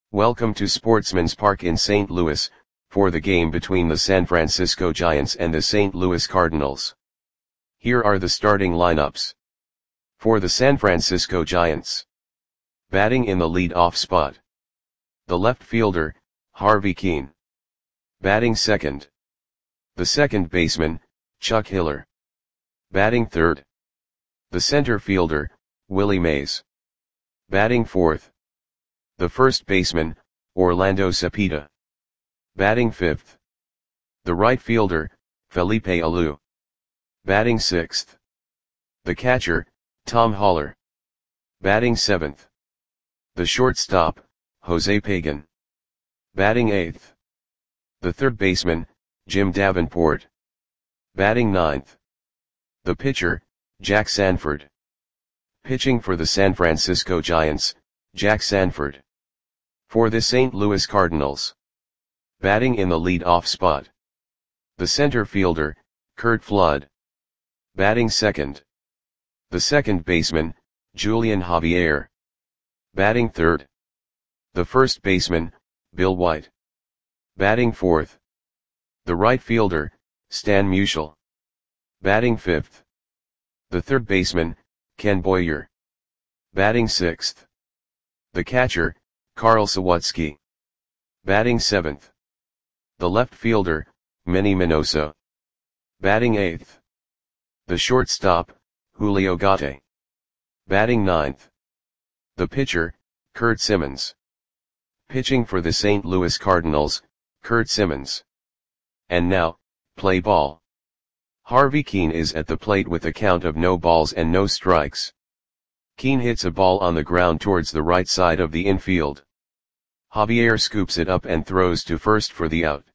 Welcome to Sportsman's Park in St. Louis, for the game between the San Francisco Giants and the St. Louis Cardinals. Here are the starting lineups. For the San Francisco Giants. Batting in the lead-off spot. The left fielder, Harvey Kuenn. Batting second. The second baseman, Chuck Hiller. Batting third. The center fielder, Willie Mays. Batting fourth. The first baseman, Orlando Cepeda. Batting fifth. The right fielder, Felipe Alou. Batting sixth. The catcher, Tom Haller. Batting seventh. The shortstop, Jose Pagan. Batting eighth. The third baseman, Jim Davenport. Batting ninth. The pitcher, Jack Sanford. Pitching for the San Francisco Giants, Jack Sanford. For the St. Louis Cardinals. Batting in the lead-off spot. The center fielder, Curt Flood. Batting second. The second baseman, Julian Javier. Batting third. The first baseman, Bill White. Batting fourth. The right fielder, Stan Musial. Batting fifth. The third baseman, Ken Boyer. Batting sixth. The catcher, Carl Sawatsky. Batting seventh. The left fielder, Manny Minoso. Batting eighth. The shortstop, Julio Gatti. Batting ninth. The pitcher, Curt Simmons. Pitching for the St. Louis Cardinals, Curt Simmons. And now, play ball. Harvey Kuenn is at the plate with a count of no balls and no strikes. Kuenn hits a ball on the ground towards the right side of the infield. Javier scoops it up and throws to first for the out.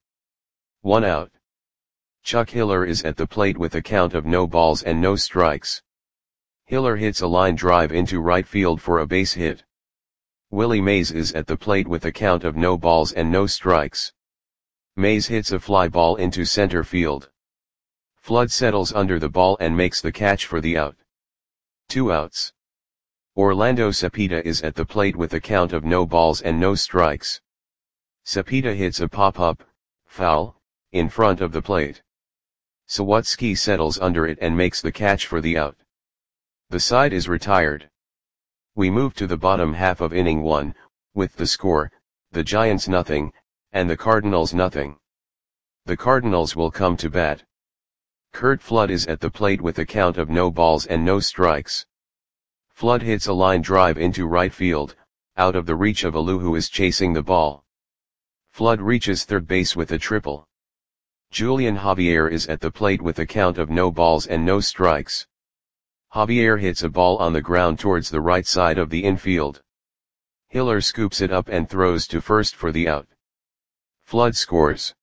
1 out. Chuck Hiller is at the plate with a count of no balls and no strikes. Hiller hits a line drive into right field for a base hit. Willie Mays is at the plate with a count of no balls and no strikes. Mays hits a fly ball into center field. Flood settles under the ball and makes the catch for the out. 2 outs. Orlando Cepeda is at the plate with a count of no balls and no strikes. Cepeda hits a pop-up, foul, in front of the plate. Sawatsky settles under it and makes the catch for the out. The side is retired. We move to the bottom half of inning 1, with the score, the Giants nothing, and the Cardinals nothing. The Cardinals will come to bat. Curt Flood is at the plate with a count of no balls and no strikes. Flood hits a line drive into right field, out of the reach of Alou who is chasing the ball. Flood reaches third base with a triple. Julian Javier is at the plate with a count of no balls and no strikes. Javier hits a ball on the ground towards the right side of the infield. Hiller scoops it up and throws to first for the out. Flood scores.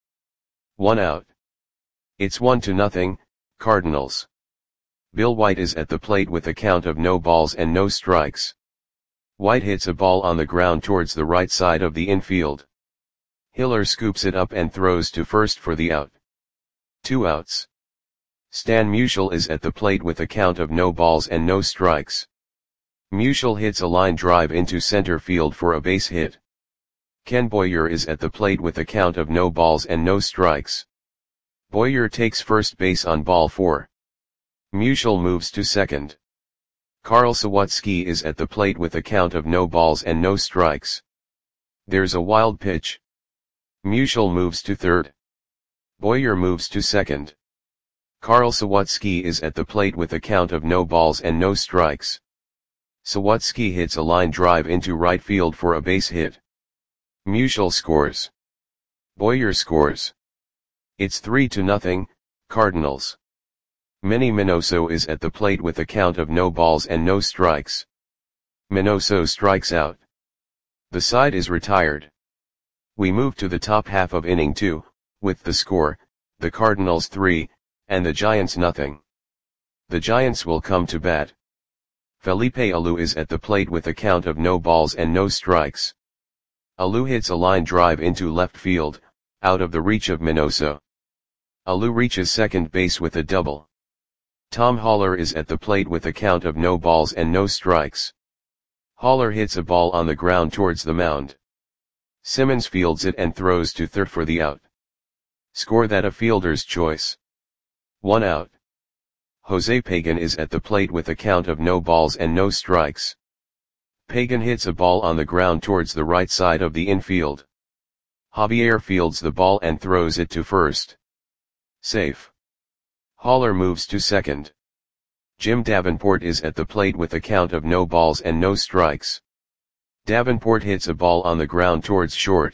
1 out. It's 1-0, Cardinals. Bill White is at the plate with a count of no balls and no strikes. White hits a ball on the ground towards the right side of the infield. Hiller scoops it up and throws to first for the out. 2 outs. Stan Musial is at the plate with a count of no balls and no strikes. Musial hits a line drive into center field for a base hit. Ken Boyer is at the plate with a count of no balls and no strikes. Boyer takes first base on ball 4. Musial moves to second. Carl Sawatsky is at the plate with a count of no balls and no strikes. There's a wild pitch. Musial moves to third. Boyer moves to second. Carl Sawatsky is at the plate with a count of no balls and no strikes. Sawatsky hits a line drive into right field for a base hit. Musial scores. Boyer scores. It's 3-0, Cardinals. Manny Minoso is at the plate with a count of no balls and no strikes. Minoso strikes out. The side is retired. We move to the top half of inning 2, with the score, the Cardinals 3, and the Giants nothing. The Giants will come to bat. Felipe Alou is at the plate with a count of no balls and no strikes. Alou hits a line drive into left field, out of the reach of Minoso. Alou reaches second base with a double. Tom Haller is at the plate with a count of no balls and no strikes. Haller hits a ball on the ground towards the mound. Simmons fields it and throws to third for the out. Score that a fielder's choice. 1 out. Jose Pagan is at the plate with a count of no balls and no strikes. Pagan hits a ball on the ground towards the right side of the infield. Javier fields the ball and throws it to first. Safe. Haller moves to second. Jim Davenport is at the plate with a count of no balls and no strikes. Davenport hits a ball on the ground towards short.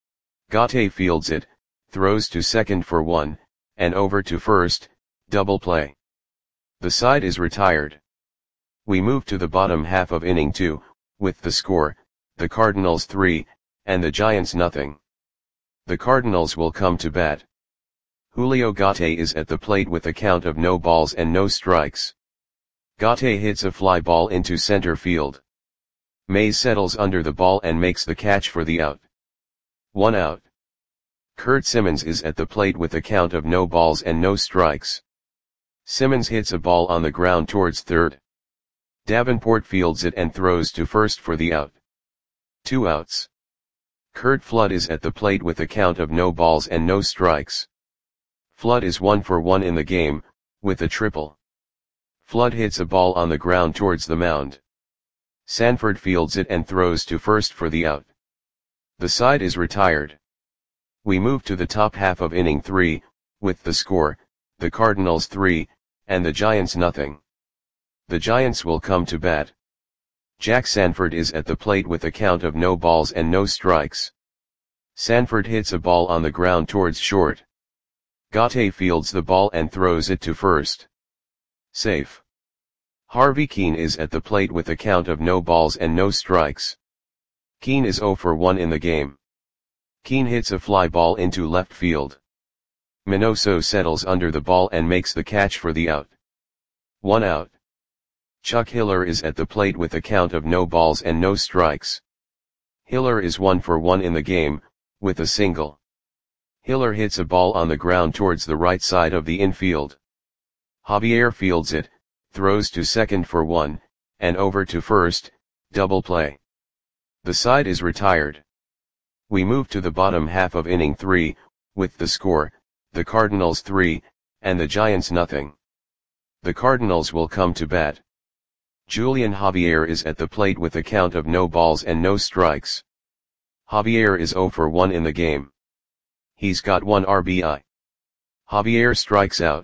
Gate fields it, throws to second for 1, and over to first, double play. The side is retired. We move to the bottom half of inning 2, with the score, the Cardinals 3, and the Giants nothing. The Cardinals will come to bat. Julio Gate is at the plate with a count of no balls and no strikes. Gate hits a fly ball into center field. Mays settles under the ball and makes the catch for the out. 1 out. Curt Simmons is at the plate with a count of no balls and no strikes. Simmons hits a ball on the ground towards third. Davenport fields it and throws to first for the out. 2 outs. Curt Flood is at the plate with a count of no balls and no strikes. Flood is 1 for 1 in the game, with a triple. Flood hits a ball on the ground towards the mound. Sanford fields it and throws to first for the out. The side is retired. We move to the top half of inning 3, with the score, the Cardinals 3, and the Giants nothing. The Giants will come to bat. Jack Sanford is at the plate with a count of no balls and no strikes. Sanford hits a ball on the ground towards short. Gate fields the ball and throws it to first. Safe. Harvey Keene is at the plate with a count of no balls and no strikes. Keene is 0 for 1 in the game. Keene hits a fly ball into left field. Minoso settles under the ball and makes the catch for the out. 1 out. Chuck Hiller is at the plate with a count of no balls and no strikes. Hiller is 1 for 1 in the game, with a single. Hiller hits a ball on the ground towards the right side of the infield. Javier fields it, throws to second for 1, and over to first, double play. The side is retired. We move to the bottom half of inning 3, with the score, the Cardinals 3, and the Giants nothing. The Cardinals will come to bat. Julian Javier is at the plate with a count of no balls and no strikes. Javier is 0 for 1 in the game. He's got 1 RBI. Javier strikes out.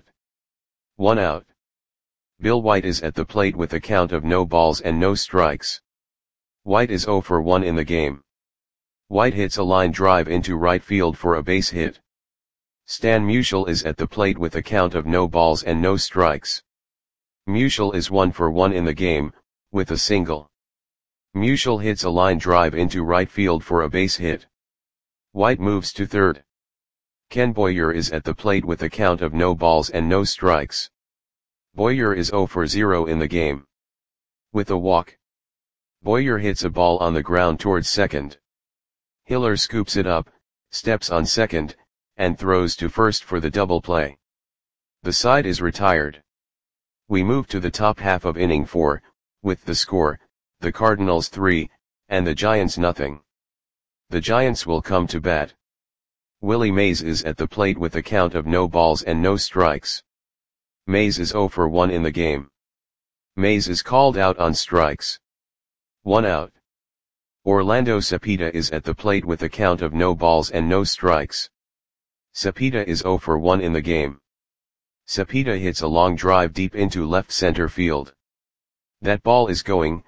1 out. Bill White is at the plate with a count of no balls and no strikes. White is 0 for 1 in the game. White hits a line drive into right field for a base hit. Stan Musial is at the plate with a count of no balls and no strikes. Musial is 1 for 1 in the game, with a single. Musial hits a line drive into right field for a base hit. White moves to third. Ken Boyer is at the plate with a count of no balls and no strikes. Boyer is 0 for 0 in the game. With a walk. Boyer hits a ball on the ground towards second. Hiller scoops it up, steps on second, and throws to first for the double play. The side is retired. We move to the top half of inning 4, with the score, the Cardinals 3, and the Giants nothing. The Giants will come to bat. Willie Mays is at the plate with a count of no balls and no strikes. Mays is 0 for 1 in the game. Mays is called out on strikes. 1 out. Orlando Cepeda is at the plate with a count of no balls and no strikes. Cepeda is 0 for 1 in the game. Cepeda hits a long drive deep into left center field. That ball is gone.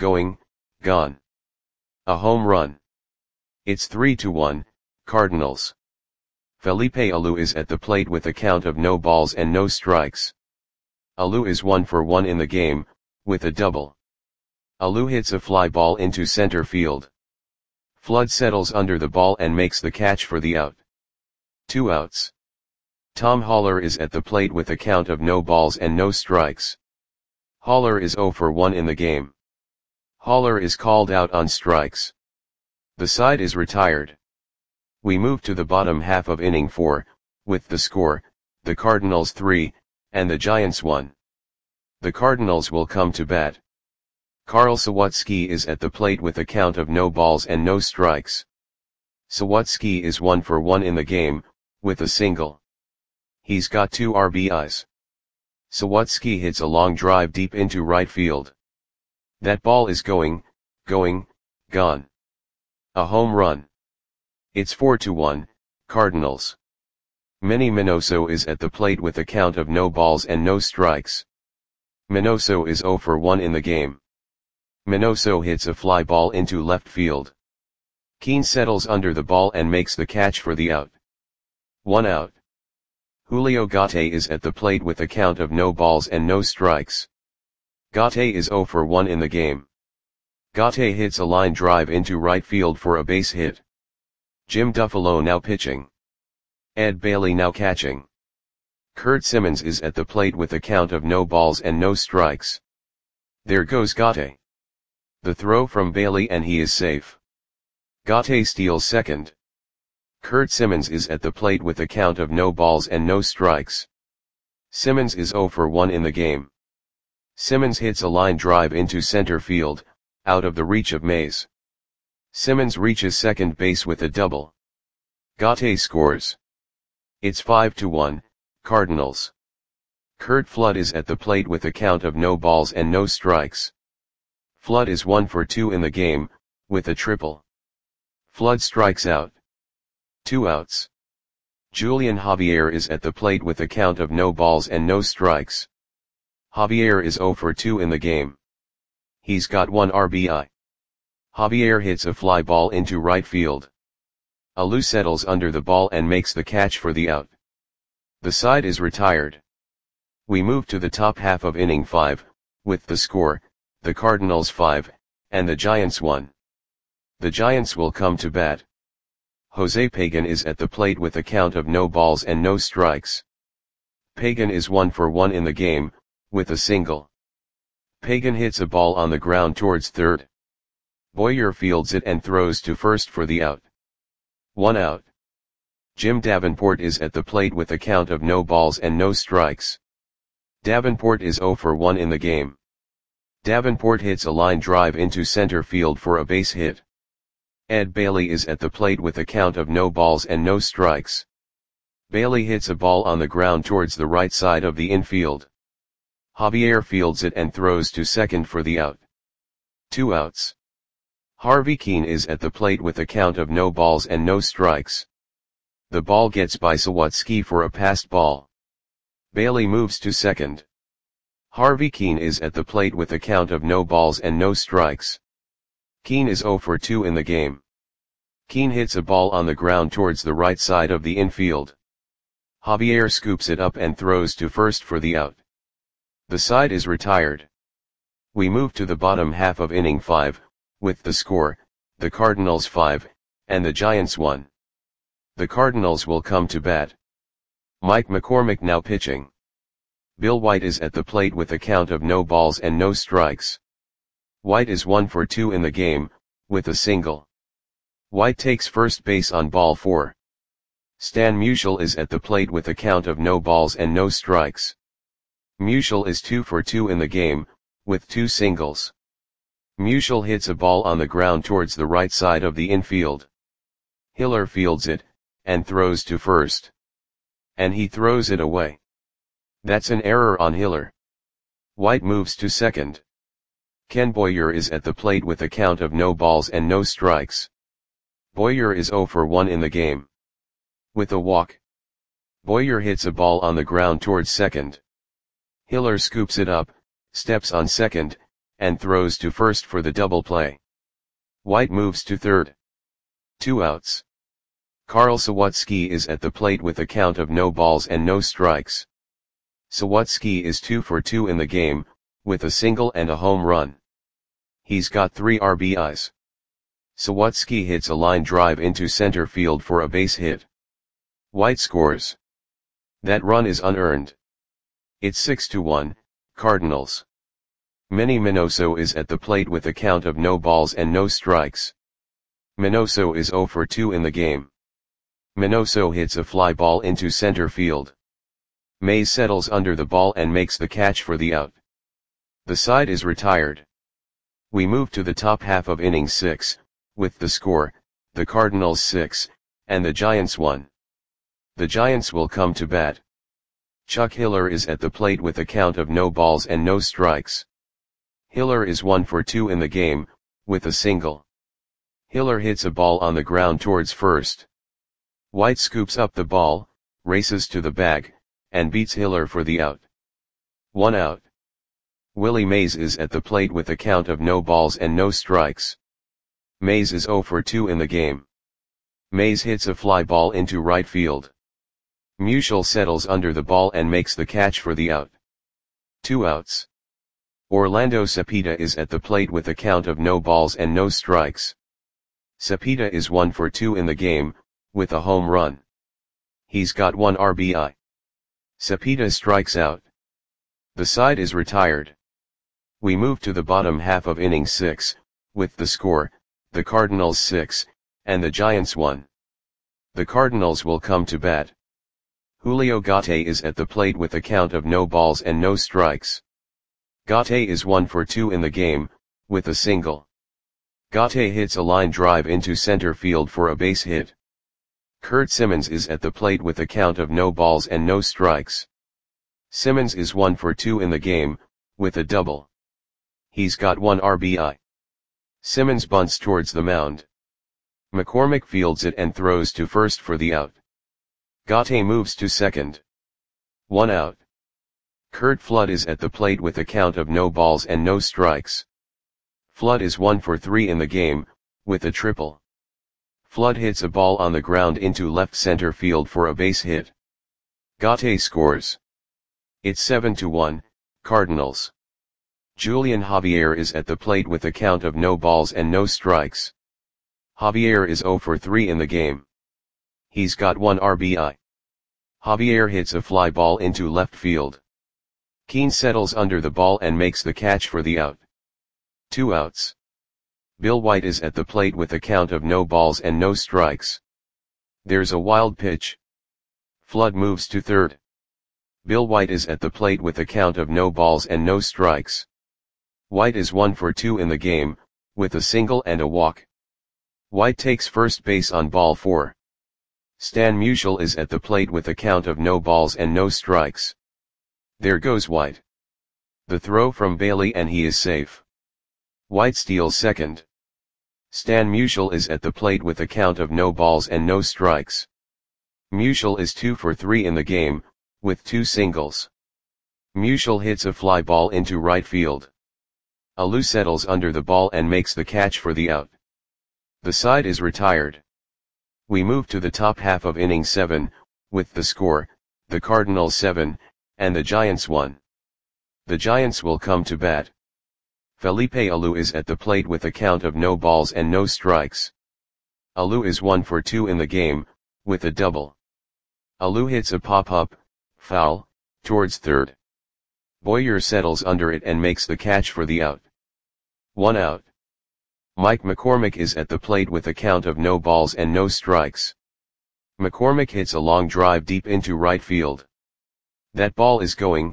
A home run. It's 3-1, Cardinals. Felipe Alou is at the plate with a count of no balls and no strikes. Alou is 1 for 1 in the game, with a double. Alou hits a fly ball into center field. Flood settles under the ball and makes the catch for the out. 2 outs. Tom Haller is at the plate with a count of no balls and no strikes. Haller is 0 for 1 in the game. Haller is called out on strikes. The side is retired. We move to the bottom half of inning 4, with the score, the Cardinals 3, and the Giants 1. The Cardinals will come to bat. Carl Sawatsky is at the plate with a count of no balls and no strikes. Sawatsky is 1 for 1 in the game, with a single. He's got 2 RBIs. Sawatsky hits a long drive deep into right field. That ball is going, gone. A home run. It's 4-1, Cardinals. Manny Minoso is at the plate with a count of no balls and no strikes. Minoso is 0 for 1 in the game. Minoso hits a fly ball into left field. Keane settles under the ball and makes the catch for the out. 1 out. Julio Gate is at the plate with a count of no balls and no strikes. Gate is 0 for 1 in the game. Gate hits a line drive into right field for a base hit. Jim Duffalo now pitching. Ed Bailey now catching. Kurt Simmons is at the plate with a count of no balls and no strikes. There goes Gate. The throw from Bailey and he is safe. Gate steals second. Kurt Simmons is at the plate with a count of no balls and no strikes. Simmons is 0 for 1 in the game. Simmons hits a line drive into center field, out of the reach of Mays. Simmons reaches second base with a double. Gate scores. It's 5-1, Cardinals. Curt Flood is at the plate with a count of no balls and no strikes. Flood is 1 for 2 in the game, with a triple. Flood strikes out. 2 outs. Julian Javier is at the plate with a count of no balls and no strikes. Javier is 0 for 2 in the game. He's got 1 RBI. Javier hits a fly ball into right field. Alou settles under the ball and makes the catch for the out. The side is retired. We move to the top half of inning 5, with the score, the Cardinals 5, and the Giants 1. The Giants will come to bat. Jose Pagan is at the plate with a count of no balls and no strikes. Pagan is 1 for 1 in the game, with a single. Pagan hits a ball on the ground towards third. Boyer fields it and throws to first for the out. 1 out. Jim Davenport is at the plate with a count of no balls and no strikes. Davenport is 0 for 1 in the game. Davenport hits a line drive into center field for a base hit. Ed Bailey is at the plate with a count of no balls and no strikes. Bailey hits a ball on the ground towards the right side of the infield. Javier fields it and throws to second for the out. 2 outs. Harvey Keane is at the plate with a count of no balls and no strikes. The ball gets by Sawatsky for a passed ball. Bailey moves to second. Harvey Keane is at the plate with a count of no balls and no strikes. Keane is 0 for 2 in the game. Keane hits a ball on the ground towards the right side of the infield. Javier scoops it up and throws to first for the out. The side is retired. We move to the bottom half of inning 5, with the score, the Cardinals 5, and the Giants 1. The Cardinals will come to bat. Mike McCormick now pitching. Bill White is at the plate with a count of no balls and no strikes. White is 1 for 2 in the game, with a single. White takes first base on ball 4. Stan Musial is at the plate with a count of no balls and no strikes. Musial is 2 for 2 in the game, with 2 singles. Musial hits a ball on the ground towards the right side of the infield. Hiller fields it, and throws to first. And he throws it away. That's an error on Hiller. White moves to second. Ken Boyer is at the plate with a count of no balls and no strikes. Boyer is 0 for 1 in the game. With a walk. Boyer hits a ball on the ground towards second. Hiller scoops it up, steps on second, and throws to first for the double play. White moves to third. 2 outs. Carl Sawatsky is at the plate with a count of no balls and no strikes. Sawatsky is 2 for 2 in the game, with a single and a home run. He's got 3 RBIs. Sawatsky hits a line drive into center field for a base hit. White scores. That run is unearned. It's 6-1, Cardinals. Manny Minoso is at the plate with a count of no balls and no strikes. Minoso is 0 for 2 in the game. Minoso hits a fly ball into center field. Mays settles under the ball and makes the catch for the out. The side is retired. We move to the top half of inning 6, with the score, the Cardinals 6, and the Giants 1. The Giants will come to bat. Chuck Hiller is at the plate with a count of no balls and no strikes. Hiller is 1 for 2 in the game, with a single. Hiller hits a ball on the ground towards first. White scoops up the ball, races to the bag, and beats Hiller for the out. 1 out. Willie Mays is at the plate with a count of no balls and no strikes. Mays is 0 for 2 in the game. Mays hits a fly ball into right field. Musial settles under the ball and makes the catch for the out. 2 outs. Orlando Cepeda is at the plate with a count of no balls and no strikes. Cepeda is 1 for 2 in the game, with a home run. He's got 1 RBI. Cepeda strikes out. The side is retired. We move to the bottom half of inning 6, with the score, the Cardinals 6, and the Giants 1. The Cardinals will come to bat. Julio Gate is at the plate with a count of no balls and no strikes. Gate is 1 for 2 in the game, with a single. Gate hits a line drive into center field for a base hit. Kurt Simmons is at the plate with a count of no balls and no strikes. Simmons is 1 for 2 in the game, with a double. He's got 1 RBI. Simmons bunts towards the mound. McCormick fields it and throws to first for the out. Gate moves to second. 1 out. Curt Flood is at the plate with a count of no balls and no strikes. Flood is 1 for 3 in the game, with a triple. Flood hits a ball on the ground into left center field for a base hit. Gate scores. It's 7-1, Cardinals. Julian Javier is at the plate with a count of no balls and no strikes. Javier is 0 for 3 in the game. He's got 1 RBI. Javier hits a fly ball into left field. Keane settles under the ball and makes the catch for the out. 2 outs. Bill White is at the plate with a count of no balls and no strikes. There's a wild pitch. Flood moves to third. Bill White is at the plate with a count of no balls and no strikes. White is 1 for 2 in the game, with a single and a walk. White takes first base on ball 4. Stan Musial is at the plate with a count of no balls and no strikes. There goes White. The throw from Bailey and he is safe. White steals second. Stan Musial is at the plate with a count of no balls and no strikes. Musial is 2 for 3 in the game, with 2 singles. Musial hits a fly ball into right field. Alou settles under the ball and makes the catch for the out. The side is retired. We move to the top half of inning 7, with the score, the Cardinals 7, and the Giants 1. The Giants will come to bat. Felipe Alou is at the plate with a count of no balls and no strikes. Alou is 1 for 2 in the game, with a double. Alou hits a pop-up, foul, towards third. Boyer settles under it and makes the catch for the out. 1 out. Mike McCormick is at the plate with a count of no balls and no strikes. McCormick hits a long drive deep into right field. That ball is gone.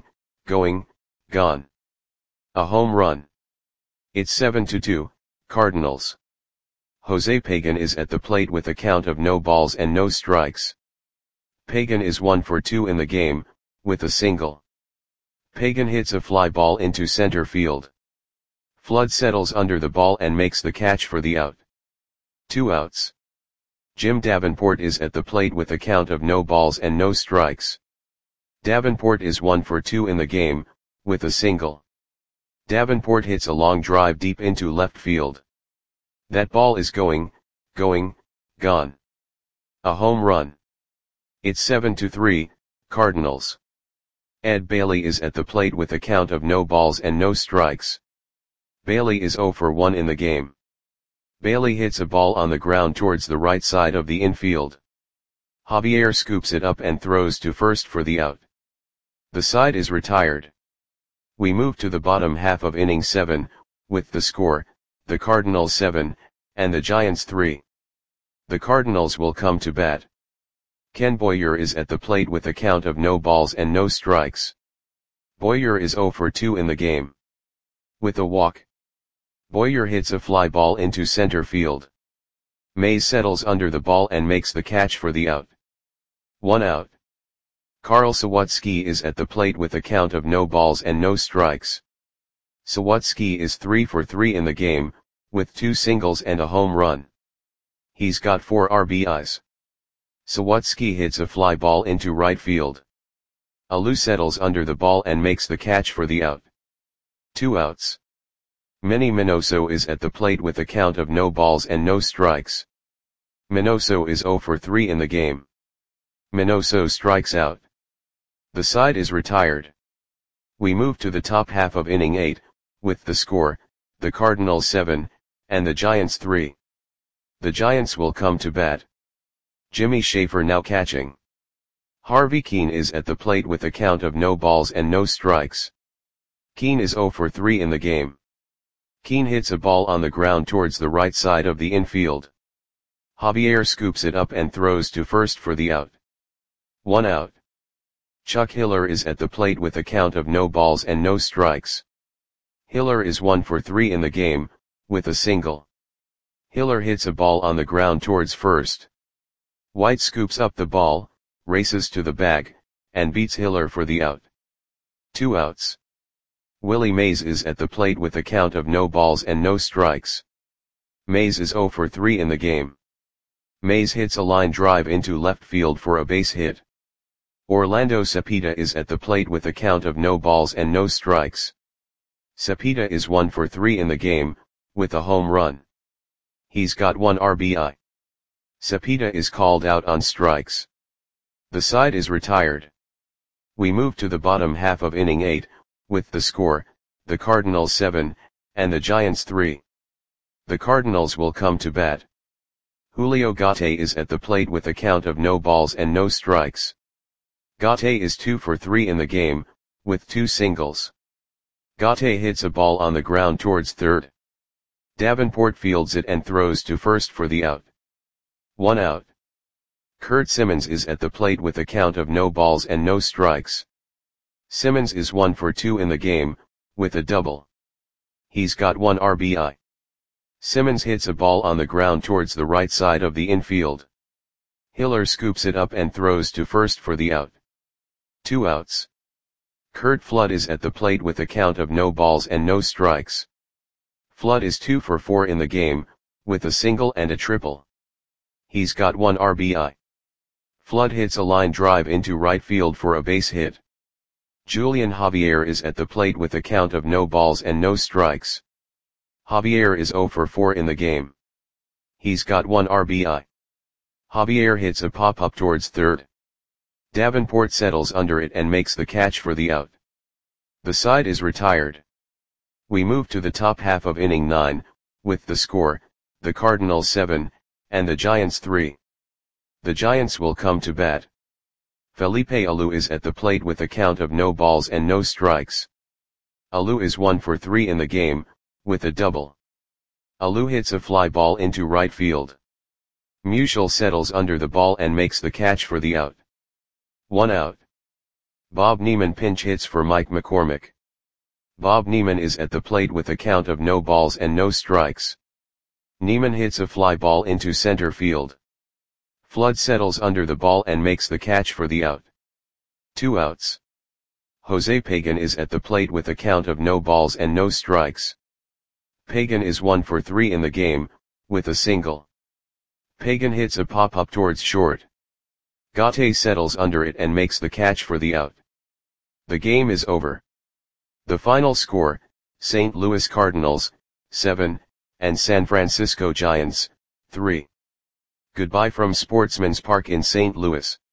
A home run. It's 7-2, Cardinals. Jose Pagan is at the plate with a count of no balls and no strikes. Pagan is 1 for 2 in the game, with a single. Pagan hits a fly ball into center field. Flood settles under the ball and makes the catch for the out. 2 outs. Jim Davenport is at the plate with a count of no balls and no strikes. Davenport is 1 for 2 in the game, with a single. Davenport hits a long drive deep into left field. That ball is gone. A home run. It's 7-3, Cardinals. Ed Bailey is at the plate with a count of no balls and no strikes. Bailey is 0 for 1 in the game. Bailey hits a ball on the ground towards the right side of the infield. Javier scoops it up and throws to first for the out. The side is retired. We move to the bottom half of inning 7, with the score, the Cardinals 7, and the Giants 3. The Cardinals will come to bat. Ken Boyer is at the plate with a count of no balls and no strikes. Boyer is 0 for 2 in the game. With a walk. Boyer hits a fly ball into center field. Mays settles under the ball and makes the catch for the out. 1 out. Karl Sawicki is at the plate with a count of no balls and no strikes. Sawicki is 3 for 3 in the game, with 2 singles and a home run. He's got 4 RBIs. Sawicki hits a fly ball into right field. Alou settles under the ball and makes the catch for the out. 2 outs. Manny Minoso is at the plate with a count of no balls and no strikes. Minoso is 0 for 3 in the game. Minoso strikes out. The side is retired. We move to the top half of inning 8, with the score, the Cardinals 7, and the Giants 3. The Giants will come to bat. Jimmy Schaefer now catching. Harvey Kuenn is at the plate with a count of no balls and no strikes. Kuenn is 0 for 3 in the game. Kuenn hits a ball on the ground towards the right side of the infield. Javier scoops it up and throws to first for the out. 1 out. Chuck Hiller is at the plate with a count of no balls and no strikes. Hiller is 1 for 3 in the game, with a single. Hiller hits a ball on the ground towards first. White scoops up the ball, races to the bag, and beats Hiller for the out. 2 outs. Willie Mays is at the plate with a count of no balls and no strikes. Mays is 0 for 3 in the game. Mays hits a line drive into left field for a base hit. Orlando Cepeda is at the plate with a count of no balls and no strikes. Cepeda is 1 for 3 in the game, with a home run. He's got 1 RBI. Cepeda is called out on strikes. The side is retired. We move to the bottom half of inning 8, with the score, the Cardinals 7, and the Giants 3. The Cardinals will come to bat. Julio Gate is at the plate with a count of no balls and no strikes. Gate is 2 for 3 in the game, with 2 singles. Gate hits a ball on the ground towards third. Davenport fields it and throws to first for the out. 1 out. Curt Simmons is at the plate with a count of no balls and no strikes. Simmons is 1 for 2 in the game, with a double. He's got 1 RBI. Simmons hits a ball on the ground towards the right side of the infield. Hiller scoops it up and throws to first for the out. 2 outs. Curt Flood is at the plate with a count of no balls and no strikes. Flood is 2 for 4 in the game, with a single and a triple. He's got 1 RBI. Flood hits a line drive into right field for a base hit. Julian Javier is at the plate with a count of no balls and no strikes. Javier is 0 for 4 in the game. He's got 1 RBI. Javier hits a pop-up towards third. Davenport settles under it and makes the catch for the out. The side is retired. We move to the top half of inning 9, with the score, the Cardinals 7, and the Giants 3. The Giants will come to bat. Felipe Alou is at the plate with a count of no balls and no strikes. Alou is 1 for 3 in the game, with a double. Alou hits a fly ball into right field. Musial settles under the ball and makes the catch for the out. 1 out. Bob Neiman pinch hits for Mike McCormick. Bob Neiman is at the plate with a count of no balls and no strikes. Neiman hits a fly ball into center field. Flood settles under the ball and makes the catch for the out. 2 outs. Jose Pagan is at the plate with a count of no balls and no strikes. Pagan is 1 for 3 in the game, with a single. Pagan hits a pop-up towards short. Gate settles under it and makes the catch for the out. The game is over. The final score, St. Louis Cardinals, 7, and San Francisco Giants, 3. Goodbye from Sportsman's Park in St. Louis.